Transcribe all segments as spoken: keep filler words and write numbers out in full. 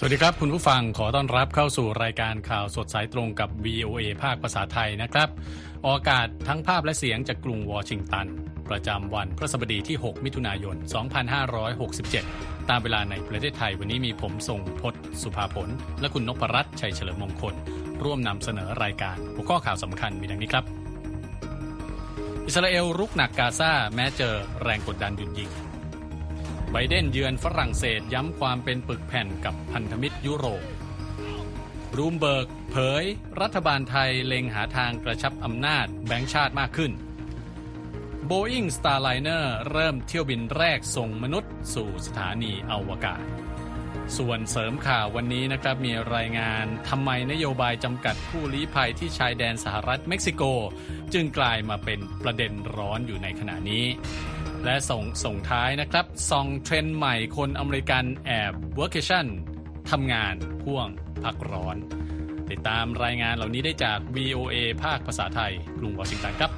วัสดีครับคุณผู้ฟังขอต้อนรับเข้าสู่รายการข่าวสดสายตรงกับ วี โอ เอ ภาคภาษาไทยนะครับออกอากาศทั้งภาพและเสียงจากกรุงวอชิงตันประจำวันพฤหัสบดีที่หกมิถุนายนสองพันห้าร้อยหกสิบเจ็ดตามเวลาในประเทศไทยวันนี้มีผมทรงพจน์สุภาผลและคุณนพรัตน์ชัยเฉลิมมงคลร่วมนำเสนอรายการหัวข้อข่าวสำคัญมีดังนี้ครับอิสราเอลรุกหนักกาซาแม้เจอแรงกดดันหยุดยิงไบเดนเยือนฝรั่งเศสย้ำความเป็นปึกแผ่นกับพันธมิตรยุโรปรูมเบิร์กเผยรัฐบาลไทยเล็งหาทางกระชับอำนาจแบงก์ชาติมากขึ้น Boeing Starliner เริ่มเที่ยวบินแรกส่งมนุษย์สู่สถานีอวกาศส่วนเสริมข่าววันนี้นะครับมีรายงานทำไมนโยบายจำกัดผู้ลี้ภัยที่ชายแดนสหรัฐเม็กซิโกจึงกลายมาเป็นประเด็นร้อนอยู่ในขณะนี้และส่งส่งท้ายนะครับส่องเทรนด์ใหม่คนอเมริกันแอบเวิร์คชั่นทำงานพ่วงพักร้อนติดตามรายงานเหล่านี้ได้จาก วี โอ เอ ภาคภาษาไทยกรุงวอชิงตันครับ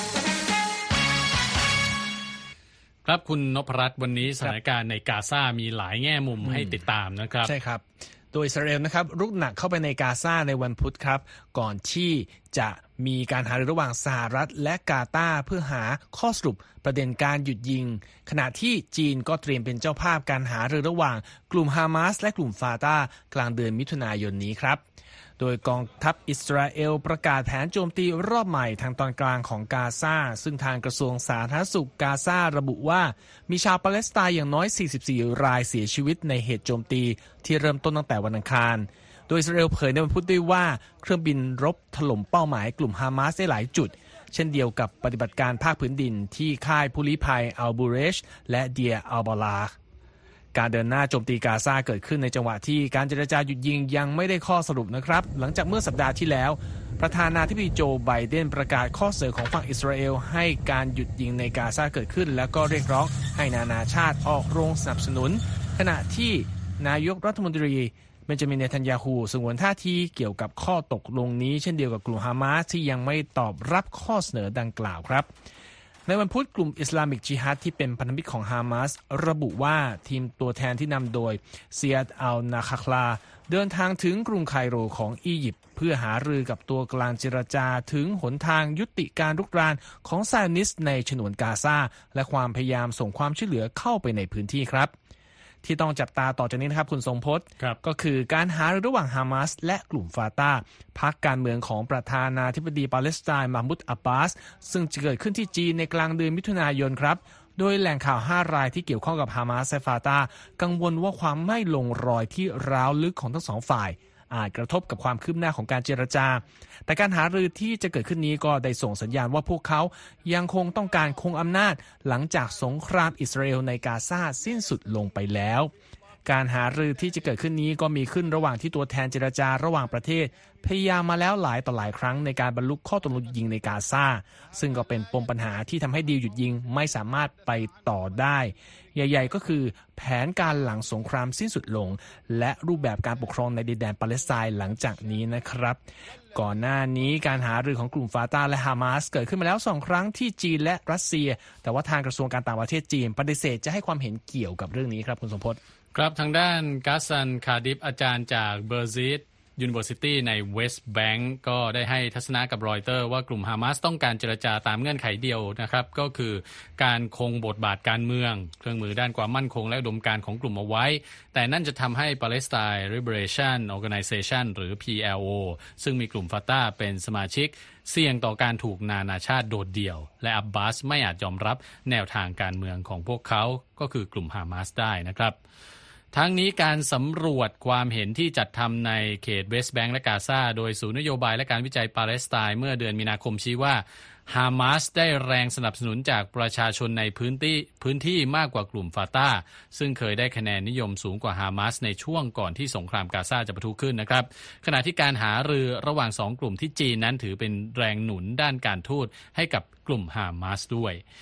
ครับคุณนพรัตน์วันนี้สถานการณ์ในกาซามีหลายแง่มุมให้ติดตามนะครับใช่ครับโดยอิสราเอลนะครับรุกหนักเข้าไปในกาซาในวันพุธครับก่อนที่จะมีการหารือระหว่างสหรัฐและกาตาร์เพื่อหาข้อสรุปประเด็นการหยุดยิงขณะที่จีนก็เตรียมเป็นเจ้าภาพการหารือระหว่างกลุ่มฮามาสและกลุ่มฟาตาห์กลางเดือนมิถุนายนนี้ครับโดยกองทัพอิสราเอลประกาศแผนโจมตีรอบใหม่ทางตอนกลางของกาซาซึ่งทางกระทรวงสาธารณสุขกาซาระบุว่ามีชาวปาเลสไตน์อย่างน้อยสี่สิบสี่รายเสียชีวิตในเหตุโจมตีที่เริ่มต้นตั้งแต่วันอังคารโดยอิสราเอลเผยในวันพุธด้วยว่าเครื่องบินรบถล่มเป้าหมายกลุ่มฮามาสได้หลายจุดเช่นเดียวกับปฏิบัติการภาคพื้นดินที่ค่ายผู้ลี้ภัยอัลบูเรชและเดียอัลบาลาการเดินหน้าโจมตีกาซาเกิดขึ้นในจังหวะที่การเจรจาหยุดยิงยังไม่ได้ข้อสรุปนะครับหลังจากเมื่อสัปดาห์ที่แล้วประธานาธิบดีโจไบเดนประกาศข้อเสนอของฝั่งอิสราเอลให้การหยุดยิงในกาซาเกิดขึ้นแล้วก็เรียกร้องให้นานาชาติออกโรงสนับสนุนขณะที่นายกรัฐมนตรีเบนจามิน เนทันยาฮูสงวนท่าทีเกี่ยวกับข้อตกลงนี้เช่นเดียวกับกลุ่มฮามาสที่ยังไม่ตอบรับข้อเสนอดังกล่าวครับในวันพุธกลุ่มอิสลามิกจิฮัดที่เป็นพันธมิตรของฮามาสระบุว่าทีมตัวแทนที่นำโดยเซียดอัลนาคาคลาเดินทางถึงกรุงไคโรของอียิปต์เพื่อหารือกับตัวกลางเจรจาถึงหนทางยุติการรุกรานของไซออนิสต์ในฉนวนกาซาและความพยายามส่งความช่วยเหลือเข้าไปในพื้นที่ครับที่ต้องจับตาต่อจากนี้นะครับคุณทรงพจน์ก็คือการหารือระหว่างฮามาสและกลุ่มฟาตาห์พรรคการเมืองของประธานาธิบดีปาเลสไตน์มาห์มูดอับบาสซึ่งจะเกิดขึ้นที่จีนในกลางเดือนมิถุนายนครับโดยแหล่งข่าวห้ารายที่เกี่ยวข้องกับฮามาสและฟาตาห์กังวลว่าความไม่ลงรอยที่ร้าวลึกของทั้งสองฝ่ายอาจกระทบกับความคืบหน้าของการเจรจาแต่การหารือที่จะเกิดขึ้นนี้ก็ได้ส่งสัญญาณว่าพวกเขายังคงต้องการคงอำนาจหลังจากสงครามอิสราเอลในกาซาสิ้นสุดลงไปแล้วการหารือที่จะเกิดขึ้นนี้ก็มีขึ้นระหว่างที่ตัวแทนเจรจาระหว่างประเทศพยายามมาแล้วหลายต่อหลายครั้งในการบรรลุข้อตกลงหยุดยิงในกาซาซึ่งก็เป็นปมปัญหาที่ทำให้ดีลหยุดยิงไม่สามารถไปต่อได้ใหญ่ๆก็คือแผนการหลังสงครามสิ้นสุดลงและรูปแบบการปกครองในดินแดนปาเลสไตน์หลังจากนี้นะครับก่อนหน้านี้การหารือของกลุ่มฟาตาห์และฮามาสเกิดขึ้นมาแล้วสองครั้งที่จีนและรัสเซียแต่ว่าทางกระทรวงการต่างประเทศจีนปฏิเสธจะให้ความเห็นเกี่ยวกับเรื่องนี้ครับคุณสมพศครับทางด้านกาซันคาดิฟอาจารย์จากเบอร์ซิตUniversity ในเวสต์แบงก์ก็ได้ให้ทัศนะกับรอยเตอร์ว่ากลุ่มฮามาสต้องการเจรจาตามเงื่อนไขเดียวนะครับก็คือการคงบทบาทการเมืองเครื่องมือด้านความมั่นคงและอุดมการณ์ของกลุ่มเอาไว้แต่นั่นจะทำให้ Palestine Liberation Organization หรือ พี แอล โอ ซึ่งมีกลุ่มฟาตาห์เป็นสมาชิกเสี่ยงต่อการถูกนานาชาติโดดเดี่ยวและอับบาสไม่อาจยอมรับแนวทางการเมืองของพวกเขาก็คือกลุ่มฮามาสได้นะครับทั้งนี้การสำรวจความเห็นที่จัดทำในเขตเวสต์แบงก์และกาซาโดยศูนย์นโยบายและการวิจัยปาเลสไตน์เมื่อเดือนมีนาคมชี้ว่าฮามาสได้แรงสนับสนุนจากประชาชนในพื้นที่พื้นที่มากกว่ากลุ่มฟาตาห์ซึ่งเคยได้คะแนนนิยมสูงกว่าฮามาสในช่วงก่อนที่สงครามกาซาจะปะทุขึ้นนะครับขณะที่การหารือระหว่างสองกลุ่มที่จีนนั้นถือเป็นแรงหนุนด้านการทูตให้กับกลุ่มฮามาสด้วย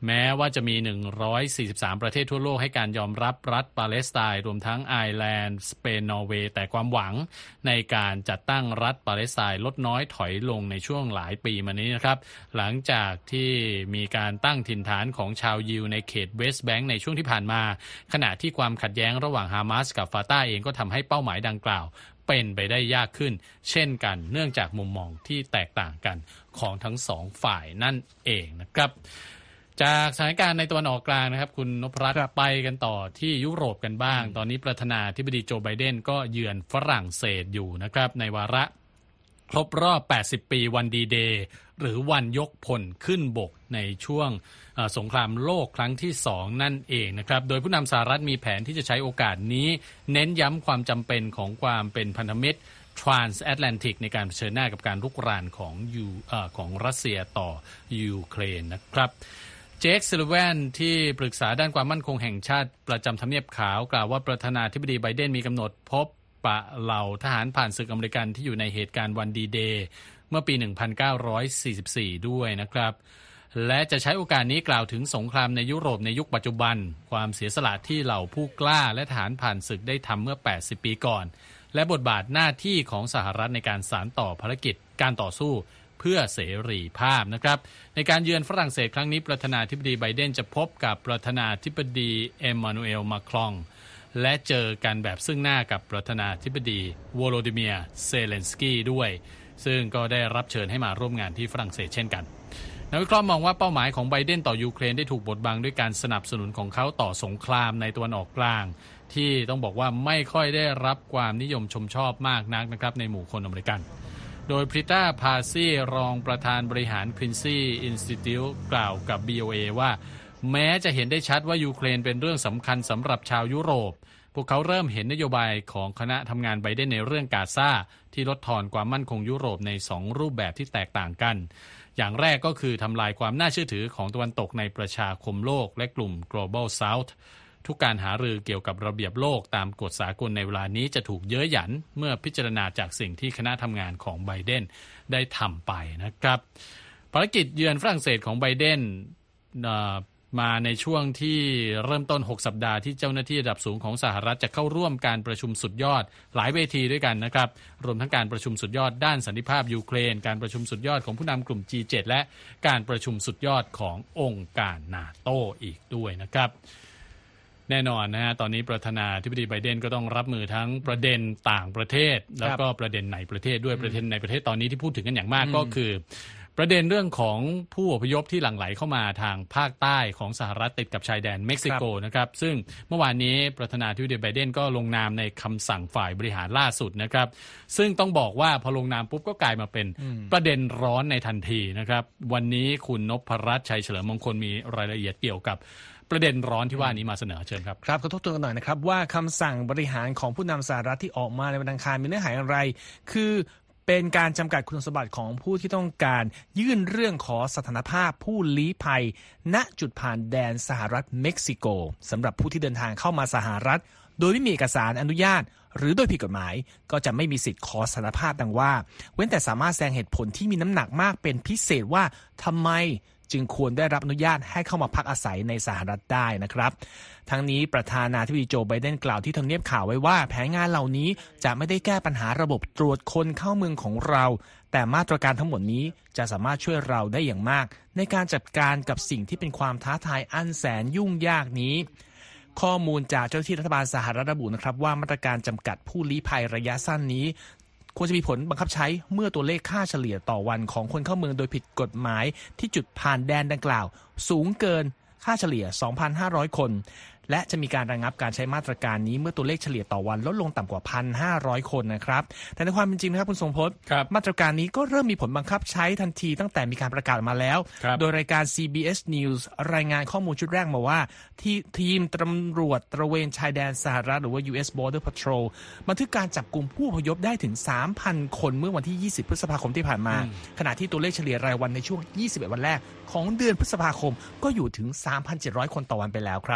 แม้ว่าจะมีหนึ่งร้อยสี่สิบสามประเทศทั่วโลกให้การยอมรับรัฐปาเลสไตน์รวมทั้งไอร์แลนด์สเปนนอร์เวย์แต่ความหวังในการจัดตั้งรัฐปาเลสไตน์ลดน้อยถอยลงในช่วงหลายปีมานี้นะครับหลังจากที่มีการตั้งถิ่นฐานของชาวยิวในเขตเวสต์แบงก์ในช่วงที่ผ่านมาขณะที่ความขัดแย้งระหว่างฮามาสกับฟาตาห์เองก็ทำให้เป้าหมายดังกล่าวเป็นไปได้ยากขึ้นเช่นกันเนื่องจากมุมมองที่แตกต่างกันของทั้งสองฝ่ายนั่นเองนะครับจากสถานการณ์ในตะวันออกกลางนะครับคุณนพรัตน์ไปกันต่อที่ยุโรปกันบ้างตอนนี้ประธานาธิบดีโจไบเดนก็เยือนฝรั่งเศสอยู่นะครับในวาระครบรอบแปดสิบปีวันดีเดย์หรือวันยกพลขึ้นบกในช่วงสงครามโลกครั้งที่สองนั่นเองนะครับโดยผู้นำสหรัฐมีแผนที่จะใช้โอกาสนี้เน้นย้ำความจำเป็นของความเป็นพันธมิตร Trans-Atlantic ในการเผชิญหน้ากับการรุกรานของยูเอ่อของรัสเซียต่อยูเครนนะครับเจคซิลแวนที่ปรึกษาด้านความมั่นคงแห่งชาติประจำทำเนียบขาวกล่าวว่าประธานาธิบดีไบเดนมีกำหนดพบปะเหล่าทหารผ่านศึกอเมริกันที่อยู่ในเหตุการณ์วันดีเดย์เมื่อปี หนึ่งพันเก้าร้อยสี่สิบสี่ ด้วยนะครับและจะใช้โอกาสนี้กล่าวถึงสงครามในยุโรปในยุคปัจจุบันความเสียสละที่เหล่าผู้กล้าและทหารผ่านศึกได้ทำเมื่อแปดสิบปีก่อนและบทบาทหน้าที่ของสหรัฐในการสานต่อภารกิจการต่อสู้เพื่อเสรีภาพนะครับในการเยือนฝรั่งเศสครั้งนี้ประธานาธิบดีไบเดนจะพบกับประธานาธิบดีเอ็มมานูเอลมาครองและเจอกันแบบซึ่งหน้ากับประธานาธิบดีโวโลดิเมียร์เซเลนสกี้ด้วยซึ่งก็ได้รับเชิญให้มาร่วมงานที่ฝรั่งเศสเช่นกันนักวิเคราะห์มองว่าเป้าหมายของไบเดนต่อยูเครนได้ถูกบดบังด้วยการสนับสนุนของเขาต่อสงครามในตะวันออกกลางที่ต้องบอกว่าไม่ค่อยได้รับความนิยมชมชอบมากนักนะครับในหมู่คนอเมริกันโดยพริต้าพาซี่รองประธานบริหาร Quincy Institute กล่าวกับ บี โอ เอ ว่าแม้จะเห็นได้ชัดว่ายูเครนเป็นเรื่องสำคัญสำหรับชาวยุโรปพวกเขาเริ่มเห็นนโยบายของคณะทำงานไบเดนในเรื่องกาซาที่ลดทอนความมั่นคงยุโรปในสองรูปแบบที่แตกต่างกันอย่างแรกก็คือทำลายความน่าเชื่อถือของตะวันตกในประชาคมโลกและกลุ่ม Global South ทุกการหารือเกี่ยวกับระเบียบโลกตามกฎสากลในเวลานี้จะถูกเย้ยหยันเมื่อพิจารณาจากสิ่งที่คณะทำงานของไบเดนได้ทำไปนะครับภารกิจเยือนฝรั่งเศสของไบเดนมาในช่วงที่เริ่มต้นหกสัปดาห์ที่เจ้าหน้าที่ระดับสูงของสหรัฐจะเข้าร่วมการประชุมสุดยอดหลายเวทีด้วยกันนะครับรวมทั้งการประชุมสุดยอดด้านสันติภาพยูเครนการประชุมสุดยอดของผู้นำกลุ่ม จี เจ็ด และการประชุมสุดยอดขององค์การนาโตอีกด้วยนะครับแน่นอนนะฮะตอนนี้ประธานาธิบดีไบเดนก็ต้องรับมือทั้งประเด็นต่างประเทศแล้วก็ประเด็นในประเทศด้วยประเด็นในประเทศตอนนี้ที่พูดถึงกันอย่างมากก็คือประเด็นเรื่องของผู้อพยพที่หลั่งไหลเข้ามาทางภาคใต้ของสหรัฐติดกับชายแดนเม็กซิโกนะครับซึ่งเมื่อวานนี้ประธานาธิบดีไบเดนก็ลงนามในคำสั่งฝ่ายบริหารล่าสุดนะครับซึ่งต้องบอกว่าพอลงนามปุ๊บก็กลายมาเป็นประเด็นร้อนในทันทีนะครับวันนี้คุณนพรัตน์ชัยเฉลิมมงคลมีรายละเอียดเกี่ยวกับประเด็นร้อนที่ว่านี้มาเสนอเชิญครับครับขอทบทวนกันหน่อยนะครับว่าคำสั่งบริหารของผู้นำสหรัฐที่ออกมาในวันอังคารมีเนื้อหาอะไรคือเป็นการจำกัดคุณสมบัติของผู้ที่ต้องการยื่นเรื่องขอสถานภาพผู้ลี้ภัยณจุดผ่านแดนสหรัฐเม็กซิโกสำหรับผู้ที่เดินทางเข้ามาสหรัฐโดยไม่มีเอกสารอนุญาตหรือโดยผิดกฎหมายก็จะไม่มีสิทธิ์ขอสถานภาพดังว่าเว้นแต่สามารถแสดงเหตุผลที่มีน้ำหนักมากเป็นพิเศษว่าทำไมจึงควรได้รับอนุญาตให้เข้ามาพักอาศัยในสหรัฐได้นะครับทั้งนี้ประธานาธิบดีโจไบเดนกล่าวที่ทำเนียบข่าวไว้ว่าแผนงานเหล่านี้จะไม่ได้แก้ปัญหาระบบตรวจคนเข้าเมืองของเราแต่มาตรการทั้งหมดนี้จะสามารถช่วยเราได้อย่างมากในการจัดการกับสิ่งที่เป็นความท้าทายอันแสนยุ่งยากนี้ข้อมูลจากเจ้าหน้าที่รัฐบาลสหรัฐระบุนะครับว่ามาตรการจำกัดผู้ลี้ภัยระยะสั้นนี้ควรจะมีผลบังคับใช้เมื่อตัวเลขค่าเฉลี่ยต่อวันของคนเข้าเมืองโดยผิดกฎหมายที่จุดผ่านแดนดังกล่าวสูงเกินค่าเฉลี่ย สองพันห้าร้อย คนและจะมีการระงับการใช้มาตรการนี้เมื่อตัวเลขเฉลี่ยต่อวันลดลงต่ำกว่า หนึ่งพันห้าร้อย คนนะครับแต่ในความเป็นจริงนะครับคุณทรงพจน์มาตรการนี้ก็เริ่มมีผลบังคับใช้ทันทีตั้งแต่มีการประกาศมาแล้วโดยรายการ ซี บี เอส News รายงานข้อมูลชุดแรกมาว่าที่ทีมตำรวจตระเวนชายแดนสหรัฐหรือว่า ยู เอส Border Patrol บันทึกการจับกลุ่มผู้อพยพได้ถึง สามพัน คนเมื่อวันที่ยี่สิบพฤษภาคมที่ผ่านมาขณะที่ตัวเลขเฉลี่ยรายวันในช่วงยี่สิบเอ็ดวันแรกของเดือนพฤษภาคมก็อยู่ถึง สามพันเจ็ดร้อย คนต่อวันไปแล้วครับ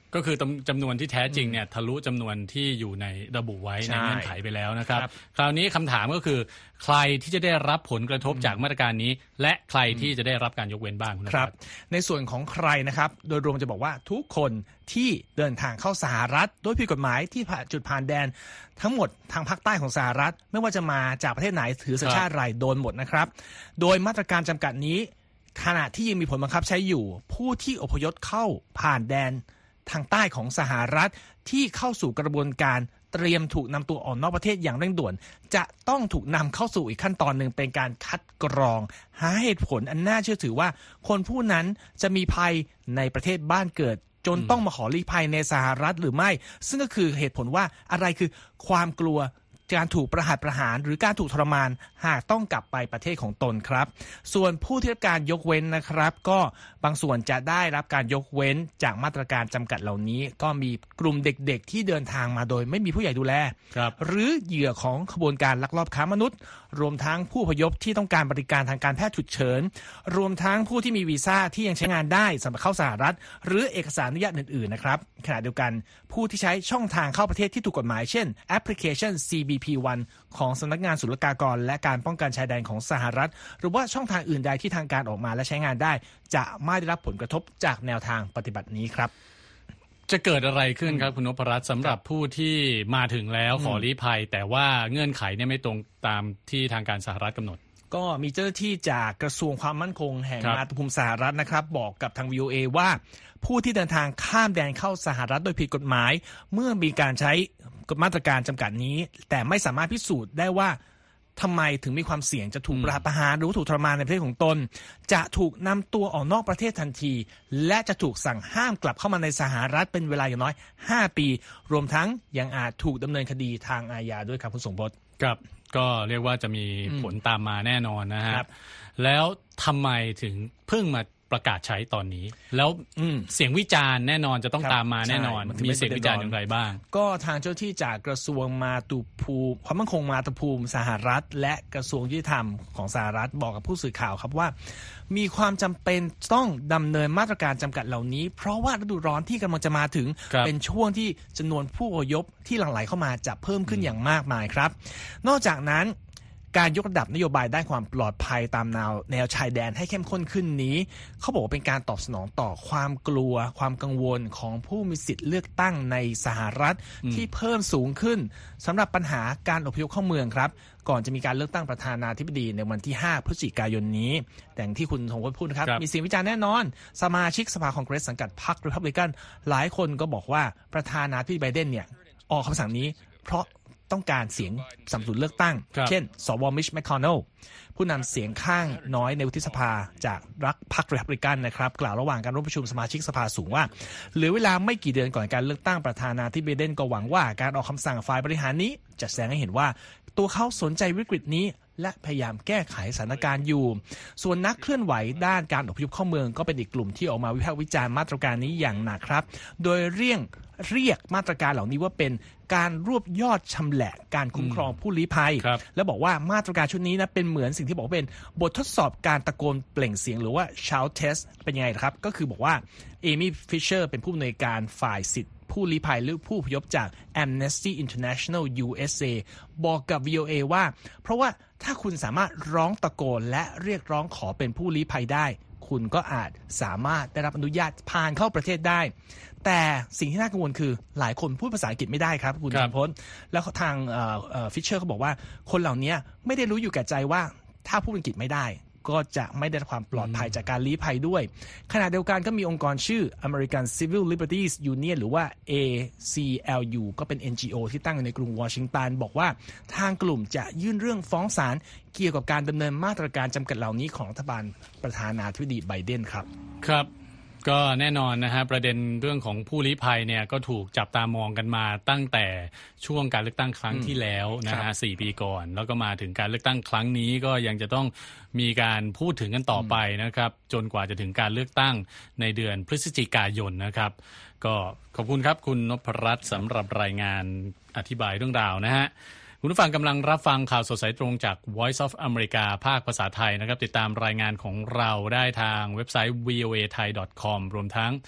ก็คือจำนวนที่แท้จริงเนี่ยทะลุจำนวนที่อยู่ในระบุไว้ในเงื่อนไขไปแล้วนะครับคราวนี้คำถามก็คือใครที่จะได้รับผลกระทบจากมาตรการนี้และใครที่จะได้รับการยกเว้นบ้างครับในส่วนของใครนะครับโดยรวมจะบอกว่าทุกคนที่เดินทางเข้าสหรัฐโดยผิดกฎหมายที่ผ่านจุดผ่านแดนทั้งหมดทางภาคใต้ของสหรัฐไม่ว่าจะมาจากประเทศไหนถือสัญชาติอะไรโดนหมดนะครับโดยมาตรการจำกัดนี้ขณะที่ยังมีผลบังคับใช้อยู่ผู้ที่อพยพเข้าผ่านแดนทางใต้ของสหรัฐที่เข้าสู่กระบวนการเตรียมถูกนำตัวออกนอกประเทศอย่างเร่งด่วนจะต้องถูกนำเข้าสู่อีกขั้นตอนหนึ่งเป็นการคัดกรองหาเหตุผลอันน่าเชื่อถือว่าคนผู้นั้นจะมีภัยในประเทศบ้านเกิดจนต้องมาขอลี้ภัยในสหรัฐหรือไม่ซึ่งก็คือเหตุผลว่าอะไรคือความกลัวการถูกประหารประหารหรือการถูกทรมานหากต้องกลับไปประเทศของตนครับส่วนผู้ที่รับการยกเว้นนะครับก็บางส่วนจะได้รับการยกเว้นจากมาตรการจำกัดเหล่านี้ก็มีกลุ่มเด็กๆที่เดินทางมาโดยไม่มีผู้ใหญ่ดูแลหรือเหยื่อของขบวนการลักลอบค้ามนุษย์รวมทั้งผู้อพยพที่ต้องการบริการทางการแพทย์ฉุกเฉินรวมทั้งผู้ที่มีวีซ่าที่ยังใช้งานได้สำหรับเข้าสหรัฐหรือเอกสารอนุญาตอื่นๆนะครับขณะเดียวกันผู้ที่ใช้ช่องทางเข้าประเทศที่ถูกกฎหมายเช่นแอปพลิเคชัน ซี บี พี วัน ของสำนักงานศุลกากรและการป้องกันชายแดนของสหรัฐหรือว่าช่องทางอื่นใดที่ทางการออกมาและใช้งานได้จะไม่ได้รับผลกระทบจากแนวทางปฏิบัตินี้ครับจะเกิดอะไรขึ้นครับคุณนพรัตน์สำหรับผู้ที่มาถึงแล้วขอลี้ภัยแต่ว่าเงื่อนไขเนี่ยไม่ตรงตามที่ทางการสหรัฐกำหนดก็มีเจ้าหน้าที่จากกระทรวงความมั่นคงแห่งมาตุภูมิสหรัฐนะครับบอกกับทาง วี โอ เอ ว่าผู้ที่เดินทางข้ามแดนเข้าสหรัฐโดยผิดกฎหมายเมื่อมีการใช้มาตรการจำกัดนี้แต่ไม่สามารถพิสูจน์ได้ว่าทำไมถึงมีความเสี่ยงจะถูกประหารหรือถูกทรมานในประเทศของตนจะถูกนำตัวออกนอกประเทศทันทีและจะถูกสั่งห้ามกลับเข้ามาในสหรัฐเป็นเวลาอย่างน้อยห้าปีรวมทั้งยังอาจถูกดำเนินคดีทางอาญาด้วยครับคุณสมพจน์ครับก็เรียกว่าจะมีผลตามมาแน่นอนนะฮะแล้วทำไมถึงเพิ่งมาประกาศใช้ตอนนี้แล้วเสียงวิจารณ์แน่นอนจะต้องตามมาแน่นอนมีเสียงวิจารณ์อย่างไรบ้างก็ทางเจ้าที่จากกระทรวงมาตุภูมิความมั่นคงมาตุภูมิสหรัฐและกระทรวงยุติธรรมของสหรัฐบอกกับผู้สื่อข่าวครับว่ามีความจำเป็นต้องดำเนินมาตรการจำกัดเหล่านี้เพราะว่าฤดูร้อนที่กำลังจะมาถึงเป็นช่วงที่จำนวนผู้อพยพที่หลั่งไหลเข้ามาจะเพิ่มขึ้นอย่างมากมายครับนอกจากนั้นการยกระดับนโยบายด้านความปลอดภัยตามแนวแนวชายแดนให้เข้มข้นขึ้นนี้เขาบอกว่าเป็นการตอบสนองต่อความกลัวความกังวลของผู้มีสิทธิ์เลือกตั้งในสหรัฐที่เพิ่มสูงขึ้นสำหรับปัญหาการอพยพเข้าเมืองครับก่อนจะมีการเลือกตั้งประธานาธิบดีในวันที่ห้าพฤศจิกายนนี้แต่ที่คุณธงวัฒน์พูดครับมีเสียงวิจารณ์แน่นอนสมาชิกสภาคองเกรสสังกัดพรรครีพับลิกันหลายคนก็บอกว่าประธานาธิบดีไบเดนเนี่ยออกคำสั่งนี้เพราะต้องการเสียงสนับสนุนเลือกตั้งเช่นสวมิชแมคคอนเนลผู้นำเสียงข้างน้อยในวุฒิสภาจากรักพรรครีพับลิกันนะครับกล่าวระหว่างการร่วมประชุมสมาชิกสภาสูงว่าเหลือเวลาไม่กี่เดือนก่อนการเลือกตั้งประธานาธิบดีไบเดนก็หวังว่าการออกคำสั่งฝ่ายบริหารนี้จะแสดงให้เห็นว่าตัวเขาสนใจวิกฤตนี้และพยายามแก้ไขสถานการณ์อยู่ส่วนนักเคลื่อนไหวด้านการอพยพเข้าเมืองก็เป็นอีกกลุ่มที่ออกมาวิพากษ์วิจารณ์มาตรการนี้อย่างหนักครับโดยเรียกเรียกมาตรการเหล่านี้ว่าเป็นการรวบยอดชำแหละการคุ้มครองผู้ลี้ภัยและบอกว่ามาตรการชุดนี้นะเป็นเหมือนสิ่งที่บอกเป็นบททดสอบการตะโกนเปล่งเสียงหรือว่า shout test เป็นยังไงครับก็คือบอกว่าเอมี่ฟิชเชอร์เป็นผู้อำนวยการฝ่ายสิทธิผู้ลี้ภัยหรือผู้อพยพจาก Amnesty International ยู เอส เอ บอกกับ วี โอ เอ ว่าเพราะว่าถ้าคุณสามารถร้องตะโกนและเรียกร้องขอเป็นผู้ลี้ภัยได้คุณก็อาจสามารถได้รับอนุญาตผ่านเข้าประเทศได้แต่สิ่งที่น่ากังวลคือหลายคนพูดภาษาอังกฤษไม่ได้ครับคุณพลแล้วทางฟิชเชอร์เขาบอกว่าคนเหล่านี้ไม่ได้รู้อยู่แก่ใจว่าถ้าพูดอังกฤษไม่ได้ก็จะไม่ได้รับความปลอดภัยจากการลี้ภัยด้วยขณะเดียวกันก็มีองค์กรชื่อ American Civil Liberties Union หรือว่า เอ ซี แอล ยู ก็เป็น เอ็น จี โอ ที่ตั้งอยู่ในกรุงวอชิงตันบอกว่าทางกลุ่มจะยื่นเรื่องฟ้องศาลเกี่ยวกับการดำเนินมาตรการจำกัดเหล่านี้ของรัฐบาลประธานาธิบดีไบเดนครับครับก็แน่นอนนะฮะประเด็นเรื่องของผู้ลี้ภัยเนี่ยก็ถูกจับตามองกันมาตั้งแต่ช่วงการเลือกตั้งครั้งที่แล้วนะฮะสี่ปีก่อนแล้วก็มาถึงการเลือกตั้งครั้งนี้ก็ยังจะต้องมีการพูดถึงกันต่อไปนะครับจนกว่าจะถึงการเลือกตั้งในเดือนพฤศจิกายนนะครับก็ขอบคุณครับคุณนพรัตน์สำหรับรายงานอธิบายเรื่องราวนะฮะคุณผู้ฟังกำลังรับฟังข่าวสดสายตรงจาก Voice of America ภาคภาษาไทยนะครับติดตามรายงานของเราได้ทางเว็บไซต์ วี โอ เอ ไทย ดอท คอม รวมทั้ง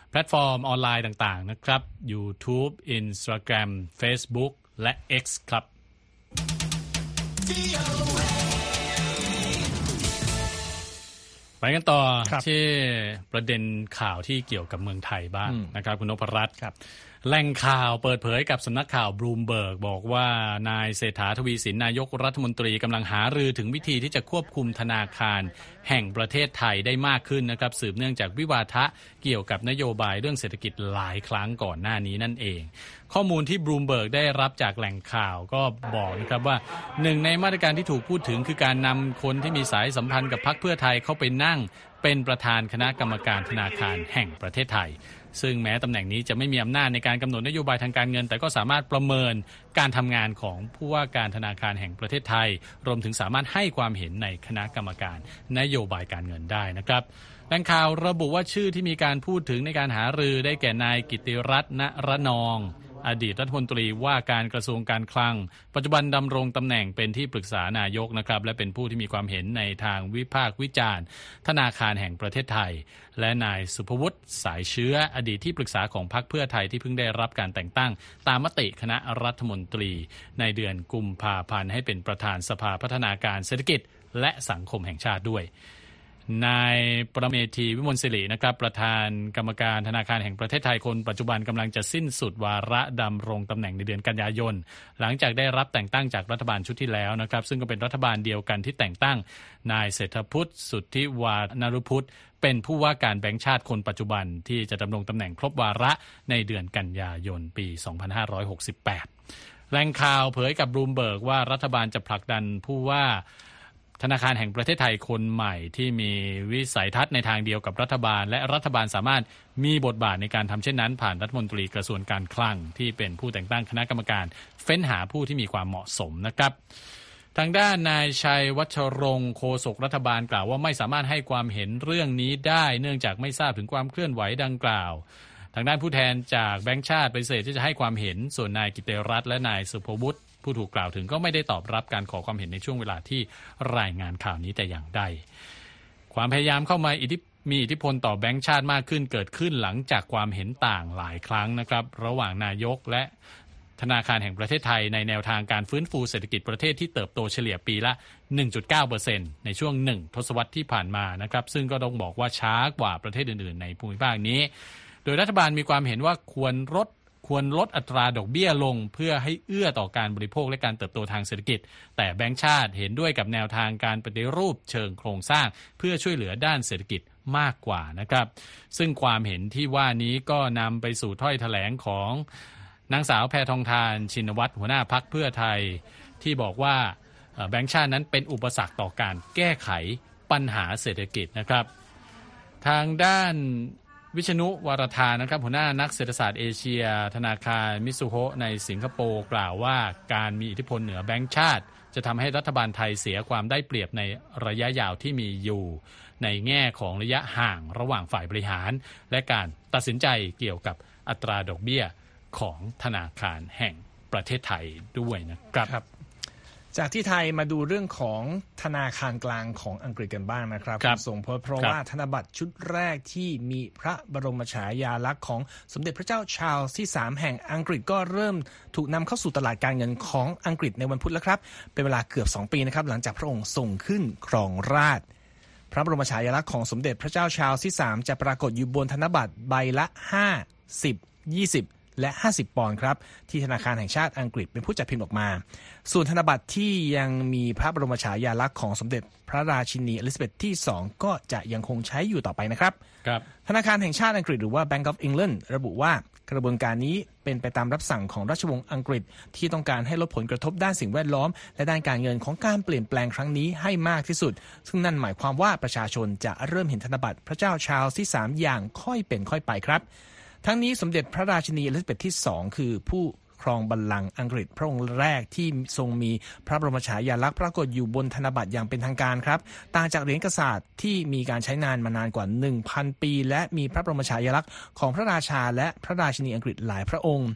แพลตฟอร์มออนไลน์ต่างๆนะครับ YouTube Instagram Facebook และ X ครับไปกันต่อที่ประเด็นข่าวที่เกี่ยวกับเมืองไทยบ้างนะครับคุณนพรัตน์แหล่งข่าวเปิดเผยกับสำนักข่าวบลูมเบิร์กบอกว่านายเศรษฐาทวีสินนายกรัฐมนตรีกำลังหารือถึงวิธีที่จะควบคุมธนาคารแห่งประเทศไทยได้มากขึ้นนะครับสืบเนื่องจากวิวาทะเกี่ยวกับนโยบายเรื่องเศรษฐกิจหลายครั้งก่อนหน้านี้นั่นเองข้อมูลที่บลูมเบิร์กได้รับจากแหล่งข่าวก็บอกนะครับว่าหนึ่งในมาตรการที่ถูกพูดถึงคือการนำคนที่มีสายสัมพันธ์กับพรรคเพื่อไทยเข้าไปนั่งเป็นประธานคณะกรรมการธนาคารแห่งประเทศไทยซึ่งแม้ตำแหน่งนี้จะไม่มีอำนาจในการกำหนดนโยบายทางการเงินแต่ก็สามารถประเมินการทำงานของผู้ว่าการธนาคารแห่งประเทศไทยรวมถึงสามารถให้ความเห็นในคณะกรรมการนโยบายการเงินได้นะครับแหล่งข่าวระบุว่าชื่อที่มีการพูดถึงในการหารือได้แก่นายกิตติรัตน์ ณรนองอดีตรัฐมนตรีว่าการกระทรวงการคลังปัจจุบันดำรงตำแหน่งเป็นที่ปรึกษานายกนะครับและเป็นผู้ที่มีความเห็นในทางวิพากษ์วิจารณ์ธนาคารแห่งประเทศไทยและนายสุภวุฒิสายเชื้ออดีตที่ปรึกษาของพรรคเพื่อไทยที่เพิ่งได้รับการแต่งตั้งตามมติคณะรัฐมนตรีในเดือนกุมภาพันธ์ให้เป็นประธานสภาพัฒนาการเศรษฐกิจและสังคมแห่งชาติด้วยนายประเมธีวิมลศิรินะครับประธานกรรมการธนาคารแห่งประเทศไทยคนปัจจุบันกำลังจะสิ้นสุดวาระดำรงตำแหน่งในเดือนกันยายนหลังจากได้รับแต่งตั้งจากรัฐบาลชุดที่แล้วนะครับซึ่งก็เป็นรัฐบาลเดียวกันที่แต่งตั้งนายเศรษฐพุทธสุทธิวานรุพุทธเป็นผู้ว่าการแบงก์ชาติคนปัจจุบันที่จะดำรงตำแหน่งครบวาระในเดือนกันยายนปีสองพันห้าร้อยหกสิบแปดแหล่งข่าวเผยกับบลูมเบิร์กว่ารัฐบาลจะผลักดันผู้ว่าธนาคารแห่งประเทศไทยคนใหม่ที่มีวิสัยทัศน์ในทางเดียวกับรัฐบาลและรัฐบาลสามารถมีบทบาทในการทำเช่นนั้นผ่านรัฐมนตรีกระทรวงการคลังที่เป็นผู้แต่งตั้งคณะกรรมการเฟ้นหาผู้ที่มีความเหมาะสมนะครับทางด้านนายชัยวัชรงค์โฆษกรัฐบาลกล่าวว่าไม่สามารถให้ความเห็นเรื่องนี้ได้เนื่องจากไม่ทราบถึงความเคลื่อนไหวดังกล่าวทางด้านผู้แทนจากแบงก์ชาติปฏิเสธที่จะให้ความเห็นส่วนนายกิตติรัตน์และนายสุภวุฒิผู้ถูกกล่าวถึงก็ไม่ได้ตอบรับการขอความเห็นในช่วงเวลาที่รายงานข่าวนี้แต่อย่างใดความพยายามเข้ามามีอิทธิพลต่อแบงก์ชาติมากขึ้นเกิดขึ้นหลังจากความเห็นต่างหลายครั้งนะครับระหว่างนายกและธนาคารแห่งประเทศไทยในแนวทางการฟื้นฟูเศรษฐกิจประเทศที่เติบโตเฉลี่ยปีละ หนึ่งจุดเก้าเปอร์เซ็นต์ ในช่วงหนึ่งทศวรรษที่ผ่านมานะครับซึ่งก็ต้องบอกว่าช้ากว่าประเทศอื่นๆในภูมิภาคนี้โดยรัฐบาลมีความเห็นว่าควรลดควรลดอัตราดอกเบี้ยลงเพื่อให้เอื้อต่อการบริโภคและการเติบโตทางเศรษฐกิจแต่แบงก์ชาติเห็นด้วยกับแนวทางการปฏิรูปเชิงโครงสร้างเพื่อช่วยเหลือด้านเศรษฐกิจมากกว่านะครับซึ่งความเห็นที่ว่านี้ก็นำไปสู่ถ้อยแถลงของนางสาวแพทองธารชินวัตรหัวหน้าพรรคเพื่อไทยที่บอกว่าแบงก์ชาตินั้นเป็นอุปสรรคต่อการแก้ไขปัญหาเศรษฐกิจนะครับทางด้านวิษณุวรธานะครับหัวหน้านักเศรษฐศาสตร์เอเชียธนาคารมิซุโฮะในสิงคโปร์กล่าวว่าการมีอิทธิพลเหนือแบงก์ชาติจะทำให้รัฐบาลไทยเสียความได้เปรียบในระยะยาวที่มีอยู่ในแง่ของระยะห่างระหว่างฝ่ายบริหารและการตัดสินใจเกี่ยวกับอัตราดอกเบี้ยของธนาคารแห่งประเทศไทยด้วยนะครับจากที่ไทยมาดูเรื่องของธนาคารกลางของอังกฤษกันบ้างนะครับส่งผลเพราะว่าธนบัตรชุดแรกที่มีพระบรมฉายาลักษณ์ของสมเด็จพระเจ้าชาร์ลส์ที่สามแห่งอังกฤษก็เริ่มถูกนำเข้าสู่ตลาดการเงินของอังกฤษในวันพุธแล้วครับเป็นเวลาเกือบสองปีนะครับหลังจากพระองค์ส่งขึ้นครองราชย์พระบรมฉายาลักษณ์ของสมเด็จพระเจ้าชาร์ลส์ที่สามจะปรากฏอยู่บนธนบัตรใบละห้า สิบ ยี่สิบและห้าสิบปอนด์ครับที่ธนาคารแห่งชาติอังกฤษเป็นผู้จัดพิมพ์ออกมาส่วนธนบัตรที่ยังมีพระบรมฉายาลักษณ์ของสมเด็จพระราชินีอลิซาเบธที่สองก็จะยังคงใช้อยู่ต่อไปนะครับครับธนาคารแห่งชาติอังกฤษหรือว่า Bank of England ระบุว่ากระบวนการนี้เป็นไปตามรับสั่งของราชวงศ์อังกฤษที่ต้องการให้ลดผลกระทบด้านสิ่งแวดล้อมและด้านการเงินของการเปลี่ยนแปลงครั้งนี้ให้มากที่สุดซึ่งนั่นหมายความว่าประชาชนจะเริ่มเห็นธนบัตรพระเจ้าชาร์ลส์ที่สามอย่างค่อยเป็นค่อยไปครับทั้งนี้สมเด็จพระราชินีอลิซาเบธที่สองคือผู้ครองบัลลังก์อังกฤษพระองค์แรกที่ทรงมีพระบรมฉายาลักษณ์ปรากฏอยู่บนธนบัตรอย่างเป็นทางการครับต่างจากเหรียญกษาปณ์ที่มีการใช้งานมานานกว่า หนึ่งพัน ปีและมีพระบรมฉายาลักษณ์ของพระราชาและพระราชินีอังกฤษหลายพระองค์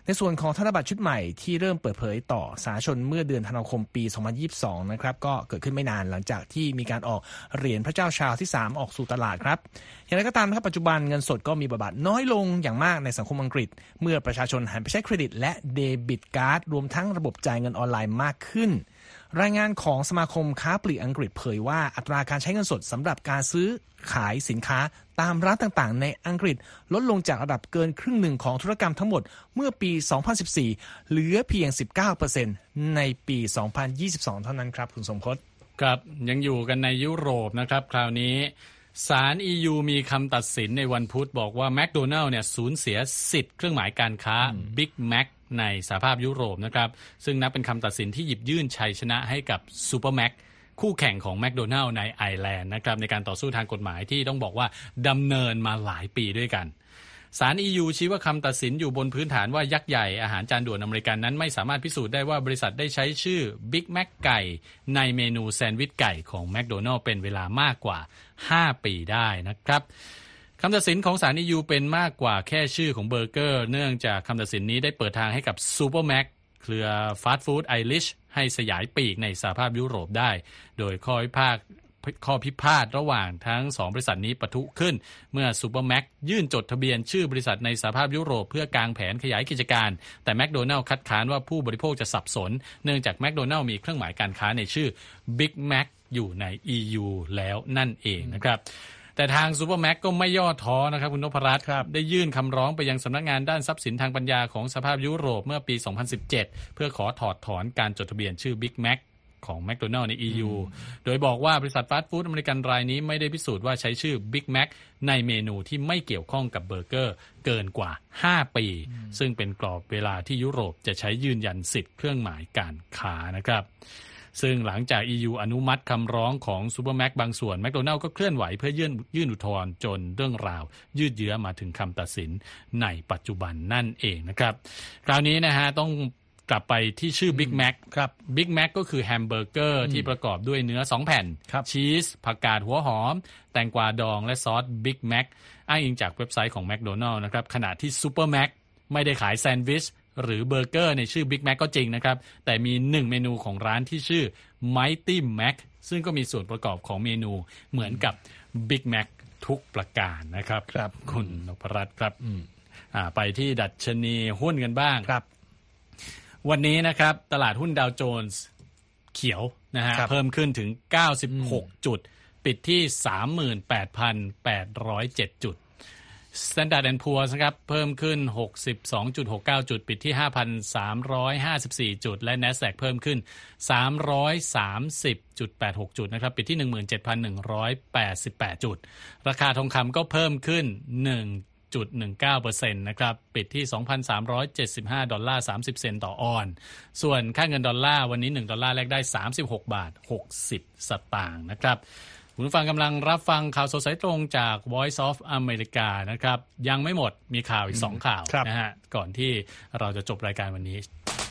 ในส่วนของธนบัตรชุดใหม่ที่เริ่มเปิดเผยต่อสาธารณชนเมื่อเดือนธันวาคมปีสองพันยี่สิบสองนะครับก็เกิดขึ้นไม่นานหลังจากที่มีการออกเหรียญพระเจ้าชาร์ลส์ที่สามออกสู่ตลาดครับอย่างไรก็ตามนะครับปัจจุบันเงินสดก็มีบทบาทน้อยลงอย่างมากในสังคมอังกฤษเมื่อประชาชนหันไปใช้เครดิตและเดบิตการ์ดรวมทั้งระบบจ่ายเงินออนไลน์มากขึ้นรายงานของสมาคมค้าปลีกอังกฤษเผยว่าอัตราการใช้เงินสดสำหรับการซื้อขายสินค้าตามร้านต่างๆในอังกฤษลดลงจากระดับเกินครึ่งหนึ่งของธุรกรรมทั้งหมดเมื่อปีสองพันสิบสี่เหลือเพียง สิบเก้าเปอร์เซ็นต์ ในปีสองพันยี่สิบสองเท่านั้นครับคุณสมพศครับยังอยู่กันในยุโรปนะครับคราวนี้ศาล อี ยู มีคำตัดสินในวันพุธบอกว่าแมคโดนัลด์เนี่ยสูญเสียสิทธิ์เครื่องหมายการค้า Big Mac ในสหภาพยุโรปนะครับซึ่งนับเป็นคำตัดสินที่หยิบยื่นชัยชนะให้กับซูเปอร์แม็กคู่แข่งของแมคโดนัลด์ในไอร์แลนด์นะครับในการต่อสู้ทางกฎหมายที่ต้องบอกว่าดำเนินมาหลายปีด้วยกันศาล อี ยู ชี้ว่าคำตัดสินอยู่บนพื้นฐานว่ายักษ์ใหญ่อาหารจานด่วนอเมริกันนั้นไม่สามารถพิสูจน์ได้ว่าบริษัทได้ใช้ชื่อ Big Mac ไก่ในเมนูแซนด์วิชไก่ของแมคโดนัลด์เป็นเวลามากกว่าห้าปีได้นะครับคำตัดสินของศาล อี ยู เป็นมากกว่าแค่ชื่อของเบอร์เกอร์เนื่องจากคำตัดสินนี้ได้เปิดทางให้กับซูเปอร์แม็กเครือฟาสต์ฟู้ดไอริชให้สยายปีกในสหภาพยุโรปได้โดยข้อพิพาทข้อพิพาทระหว่างทั้งสองบริษัทนี้ปะทุขึ้นเมื่อซูเปอร์แม็กยื่นจดทะเบียนชื่อบริษัทในสหภาพยุโรปเพื่อกางแผนขยายกิจการแต่แมคโดนัลด์คัดค้านว่าผู้บริโภคจะสับสนเนื่องจากแมคโดนัลด์มีเครื่องหมายการค้าในชื่อ Big Mac อยู่ใน อี ยู แล้วนั่นเองนะครับแต่ทางซูเปอร์แม็กก็ไม่ย่อท้อนะครับคุณนพรัตน์ได้ยื่นคำร้องไปยังสำนักงานด้านทรัพย์สินทางปัญญาของสหภาพยุโรปเมื่อปีสองพันสิบเจ็ดเพื่อขอถอดถอนการจดทะเบียนชื่อ Big Mac ของแมคโดนัลด์ใน อี ยู โดยบอกว่าบริษัทฟาสต์ฟู้ดอเมริกันรายนี้ไม่ได้พิสูจน์ว่าใช้ชื่อ Big Mac ในเมนูที่ไม่เกี่ยวข้องกับเบอร์เกอร์เกินกว่าห้าปีซึ่งเป็นกรอบเวลาที่ยุโรปจะใช้ยืนยันสิทธิ์เครื่องหมายการค้านะครับซึ่งหลังจาก อี ยู อนุมัติคำร้องของซูเปอร์แม็กบางส่วนแมคโดนัลด์ก็เคลื่อนไหวเพื่อยื่นยื่นอุทธรณ์จนเรื่องราวยืดเยื้อมาถึงคำตัดสินในปัจจุบันนั่นเองนะครับคราวนี้นะฮะต้องกลับไปที่ชื่อ Big Mac ครับ Big Mac ก็คือแฮมเบอร์เกอร์ที่ประกอบด้วยเนื้อสองแผ่นชีสผักกาดหัวหอมแตงกวาดองและซอส Big Mac อ้างอิงจากเว็บไซต์ของแมคโดนัลด์นะครับขณะที่ซูเปอร์แม็กไม่ได้ขายแซนด์วิชหรือเบอร์เกอร์ในชื่อ Big Mac ก็จริงนะครับแต่มีหนึ่งเมนูของร้านที่ชื่อ Mighty Mac ซึ่งก็มีส่วนประกอบของเมนูเหมือนกับ Big Mac ทุกประการนะครับครับคุณนพรัตน์ครับอ่าไปที่ดัชนีหุ้นกันบ้างครับวันนี้นะครับตลาดหุ้นดาวโจนส์เขียวนะฮะเพิ่มขึ้นถึงเก้าสิบหกจุดปิดที่ สามหมื่นแปดพันแปดร้อยเจ็ด จุดStandard แอนด์ Poor's นะครับเพิ่มขึ้น หกสิบสองจุดหกเก้า จุดปิดที่ ห้าพันสามร้อยห้าสิบสี่ จุดและ NASDAQ เพิ่มขึ้น สามร้อยสามสิบจุดแปดหก จุดนะครับปิดที่ หนึ่งหมื่นเจ็ดพันหนึ่งร้อยแปดสิบแปด จุดราคาทองคำก็เพิ่มขึ้น หนึ่งจุดหนึ่งเก้าเปอร์เซ็นต์ นะครับปิดที่ สองพันสามร้อยเจ็ดสิบห้าดอลลาร์สามสิบเซนต์ต่อออนซ์ส่วนค่าเงินดอลลาร์วันนี้หนึ่งดอลลาร์แลกได้สามสิบหกบาทหกสิบสตางค์นะครับคุณผู้ฟังกำลังรับฟังข่าวสดสายตรงจาก Voice of America นะครับยังไม่หมดมีข่าวอีกสองข่าวนะฮะก่อนที่เราจะจบรายการวันนี้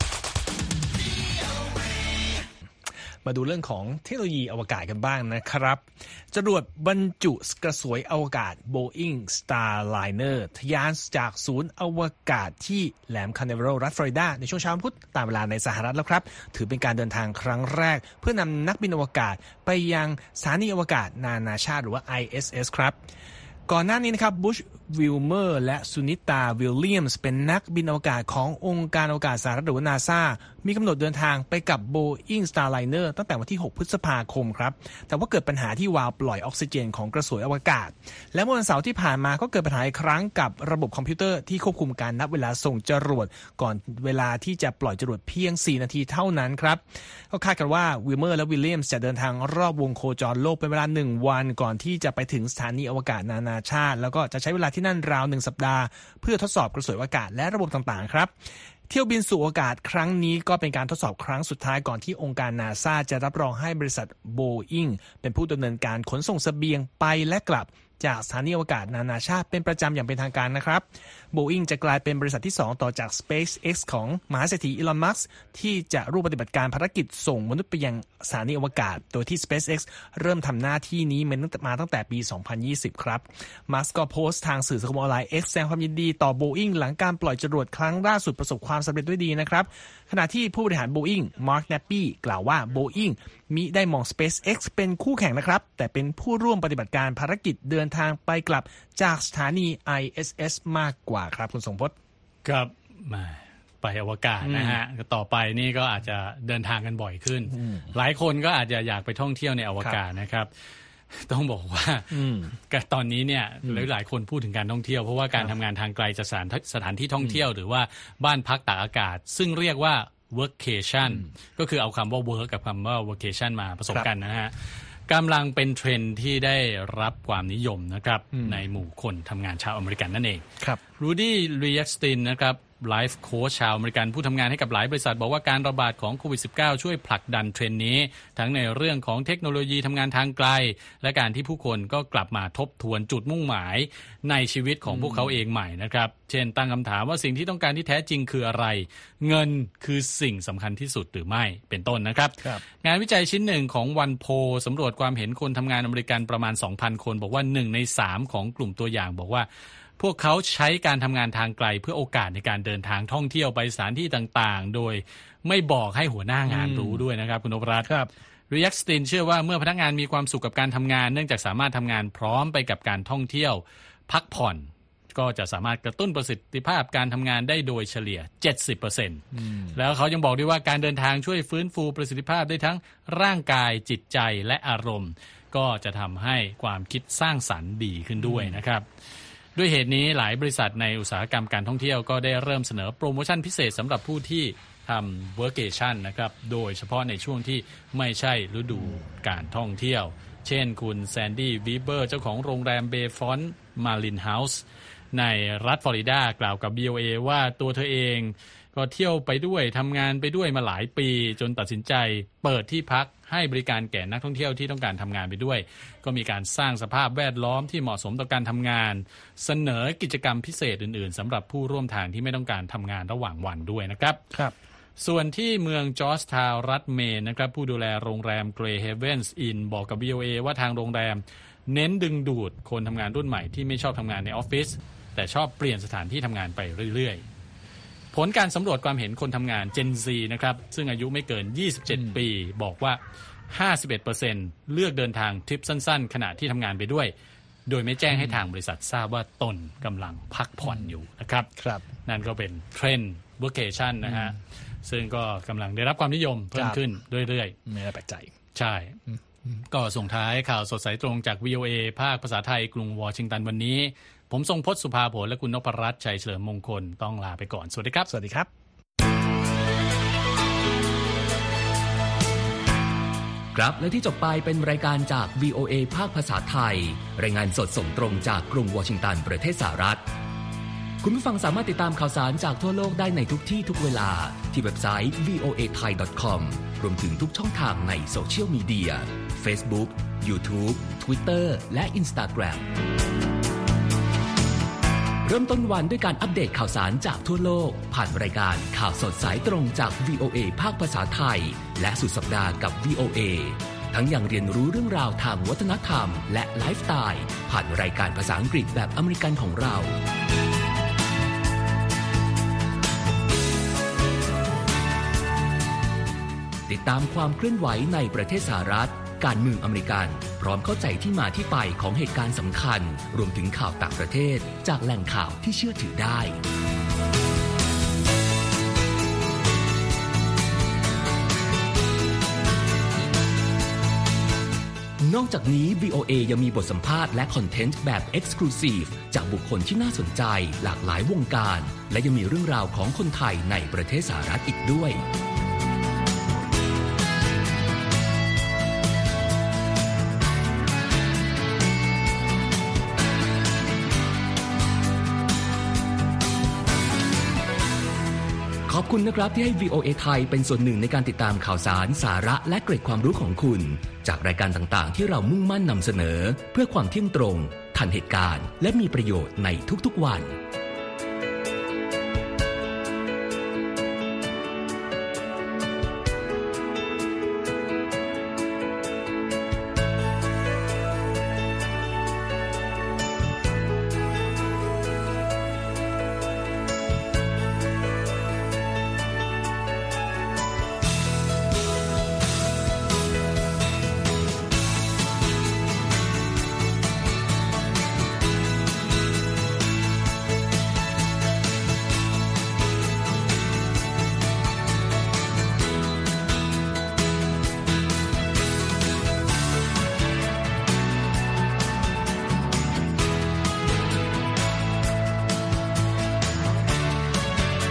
มาดูเรื่องของเทคโนโลยีอวกาศกันบ้างนะครับจรวดบรรจุกระสวยอวกาศ Boeing Starliner ทะยานจากศูนย์อวกาศที่แหลมคานาเวโรรัฐฟลอริดาในช่วงเช้าวันพุธตามเวลาในสหรัฐแล้วครับถือเป็นการเดินทางครั้งแรกเพื่อนำนักบินอวกาศไปยังสถานีอวกาศนานาชาติหรือว่า ไอ เอส เอส ครับก่อนหน้านี้นะครับบุชวิลเมอร์และซูนิตาวิลเลียมส์เป็นนักบินอวกาศขององค์การอวกาศสหรัฐหรือว่า NASA มีกำหนดเดินทางไปกับ Boeing Starliner ตั้งแต่วันที่หกพฤษภาคมครับแต่ว่าเกิดปัญหาที่วาล์วปล่อยออกซิเจนของกระสวยอวกาศและเมื่อวันเสาร์ที่ผ่านมาก็เกิดปัญหาอีกครั้งกับระบบคอมพิวเตอร์ที่ควบคุมการนับเวลาส่งจรวดก่อนเวลาที่จะปล่อยจรวดเพียงสี่นาทีเท่านั้นครับก็คาดกันว่าวิลเมอร์และวิลเลียมส์จะเดินทางรอบวงโคจรโลกเป็นเวลาหนึ่งวันก่อนที่จะไปถึงสถานีอวกาศนานาชาติแล้วก็จะใช้เวลาที่นั่นราวหนึ่งสัปดาห์เพื่อทดสอบกระสวยอวกาศและระบบต่างๆครับเที่ยวบินสู่อวกาศครั้งนี้ก็เป็นการทดสอบครั้งสุดท้ายก่อนที่องค์การ NASA จะรับรองให้บริษัท Boeing เป็นผู้ดำเนินการขนส่งเสบียงไปและกลับจากสถานีอวกาศนานาชาติเป็นประจำอย่างเป็นทางการนะครับ Boeing จะกลายเป็นบริษัทที่สองต่อจาก SpaceX ของมหาเศรษฐีอีลอน มัสก์ที่จะร่วมปฏิบัติการภารกิจส่งมนุษย์ไปยังสถานีอวกาศโดยที่ SpaceX เริ่มทำหน้าที่นี้มาตั้งแต่ปี สองพันยี่สิบ ครับมัสก์ก็โพสต์ทางสื่อสังคมออนไลน์ X แสดงความยินดีต่อ Boeing หลังการปล่อยจรวดครั้งล่าสุดประสบความสำเร็จด้วยดีนะครับขณะที่ผู้บริหาร Boeing Mark Nappy กล่าวว่า Boeing มิได้มอง SpaceX เป็นคู่แข่งนะครับแต่เป็นผู้ร่วมปฏิบัติการภารกิจเดินทางไปกลับจากสถานี ไอ เอส เอส มากกว่าครับคุณสงพจน์ครับมาไปอวกาศนะฮะต่อไปนี่ก็อาจจะเดินทางกันบ่อยขึ้นหลายคนก็อาจจะอยากไปท่องเที่ยวในอวกาศนะครับต้องบอกว่าตอนนี้เนี่ยหลายๆคนพูดถึงการท่องเที่ยวเพราะว่าการทำงานทางไกลจากสถานสถานที่ท่องเที่ยวหรือว่าบ้านพักตากอากาศซึ่งเรียกว่า workcation ก็คือเอาคำว่า work กับคำว่า vacation มาผสมกันนะฮะกำลังเป็นเทรนด์ที่ได้รับความนิยมนะครับในหมู่คนทำงานชาวอเมริกันนั่นเองรูดี้รีแยกสตินนะครับไลฟ์โค้ชชาวอเมริกันผู้ทำงานให้กับหลายบริษัทบอกว่าการระบาดของโควิด สิบเก้า ช่วยผลักดันเทรนด์นี้ทั้งในเรื่องของเทคโนโลยีทำงานทางไกลและการที่ผู้คนก็กลับมาทบทวนจุดมุ่งหมายในชีวิตของพวกเขาเองใหม่นะครับเช่นตั้งคำถามว่าสิ่งที่ต้องการที่แท้จริงคืออะไรเงินคือสิ่งสำคัญที่สุดหรือไม่เป็นต้นนะครับงานวิจัยชิ้นหนึ่งของวันโพลสำรวจความเห็นคนทำงานอเมริกันประมาณ สองพัน คนบอกว่าหนึ่งในสามของกลุ่มตัวอย่างบอกว่าพวกเขาใช้การทำงานทางไกลเพื่อโอกาสในการเดินทางท่องเที่ยวไปสถานที่ต่างๆโดยไม่บอกให้หัวหน้างานรู้ด้วยนะครับคุณนพรัตน์ครับรีแยกสตินเชื่อว่าเมื่อพนักงานมีความสุขกับการทำงานเนื่องจากสามารถทำงานพร้อมไปกับการท่องเที่ยวพักผ่อนก็จะสามารถกระตุ้นประสิทธิภาพการทำงานได้โดยเฉลี่ย เจ็ดสิบเปอร์เซ็นต์ แล้วเขายังบอกด้วยว่าการเดินทางช่วยฟื้นฟูประสิทธิภาพได้ทั้งร่างกายจิตใจและอารมณ์ก็จะทำให้ความคิดสร้างสรรค์ดีขึ้นด้วยนะครับด้วยเหตุนี้หลายบริษัทในอุตสาหกรรมการท่องเที่ยวก็ได้เริ่มเสนอโปรโมชั่นพิเศษสำหรับผู้ที่ทำ workation นะครับโดยเฉพาะในช่วงที่ไม่ใช่ฤดูการท่องเที่ยวเช่นคุณแซนดี้วีเบอร์เจ้าของโรงแรมเบย์ฟรอนต์มารินเฮาส์ในรัฐฟลอริดากล่าวกับ วี โอ เอ ว่าตัวเธอเองก็เที่ยวไปด้วยทำงานไปด้วยมาหลายปีจนตัดสินใจเปิดที่พักให้บริการแก่นักท่องเที่ยวที่ต้องการทำงานไปด้วยก็มีการสร้างสภาพแวดล้อมที่เหมาะสมต่อการทำงานเสนอกิจกรรมพิเศษอื่นๆสำหรับผู้ร่วมทางที่ไม่ต้องการทำงานระหว่างวันด้วยนะครับครับส่วนที่เมืองจอร์จทาวน์รัฐเมนนะครับผู้ดูแลโรงแรม Grey Havens Inn บอกกับ วี โอ เอ ว่าทางโรงแรมเน้นดึงดูดคนทำงานรุ่นใหม่ที่ไม่ชอบทำงานในออฟฟิศแต่ชอบเปลี่ยนสถานที่ทำงานไปเรื่อยๆผลการสำรวจความเห็นคนทำงาน Gen Z นะครับซึ่งอายุไม่เกินยี่สิบเจ็ดปีบอกว่า ห้าสิบเอ็ดเปอร์เซ็นต์ เลือกเดินทางทริปสั้นๆขณะที่ทำงานไปด้วยโดยไม่แจ้งให้ทางบริษัททราบว่าตนกำลังพักผ่อนอยู่นะครับครับนั่นก็เป็นเทรนด์ workation นะฮะซึ่งก็กำลังได้รับความนิยมเพิ่มขึ้นเรื่อยๆไม่ได้แปลกใจใช่ก็ส่งท้ายข่าวสดสายตรงจาก วี โอ เอ ภาคภาษาไทยกรุงวอชิงตันวันนี้ผมทรงพจน์สุภาผลและคุณนพรัตน์ชัยเฉลิมมงคลต้องลาไปก่อนสวัสดีครับสวัสดีครับครับและที่จบไปเป็นรายการจาก วี โอ เอ ภาคภาษาไทยรายงานสดส่งตรงจากกรุงวอชิงตันประเทศสหรัฐคุณผู้ฟังสามารถติดตามข่าวสารจากทั่วโลกได้ในทุกที่ทุกเวลาที่เว็บไซต์ วี โอ เอ ไทย ดอท คอม รวมถึงทุกช่องทางในโซเชียลมีเดีย Facebook YouTube Twitter และ Instagram เริ่มต้นวันด้วยการอัปเดตข่าวสารจากทั่วโลกผ่านรายการข่าวสดสายตรงจาก วี โอ เอ ภาคภาษาไทยและสุดสัปดาห์กับ วี โอ เอ ทั้งยังเรียนรู้เรื่องราวทางวัฒนธรรมและไลฟ์สไตล์ผ่านรายการภาษาอังกฤษแบบอเมริกันของเราติดตามความเคลื่อนไหวในประเทศสหรัฐการเมืองอเมริกันพร้อมเข้าใจที่มาที่ไปของเหตุการณ์สำคัญรวมถึงข่าวต่างประเทศจากแหล่งข่าวที่เชื่อถือได้นอกจากนี้ วี โอ เอ ยังมีบทสัมภาษณ์และคอนเทนต์แบบ Exclusive จากบุคคลที่น่าสนใจหลากหลายวงการและยังมีเรื่องราวของคนไทยในประเทศสหรัฐอีกด้วยขอบคุณนะครับที่ให้ วี โอ เอ ไทยเป็นส่วนหนึ่งในการติดตามข่าวสารสาระและเกร็ดความรู้ของคุณจากรายการต่างๆที่เรามุ่งมั่นนำเสนอเพื่อความเที่ยงตรงทันเหตุการณ์และมีประโยชน์ในทุกๆวัน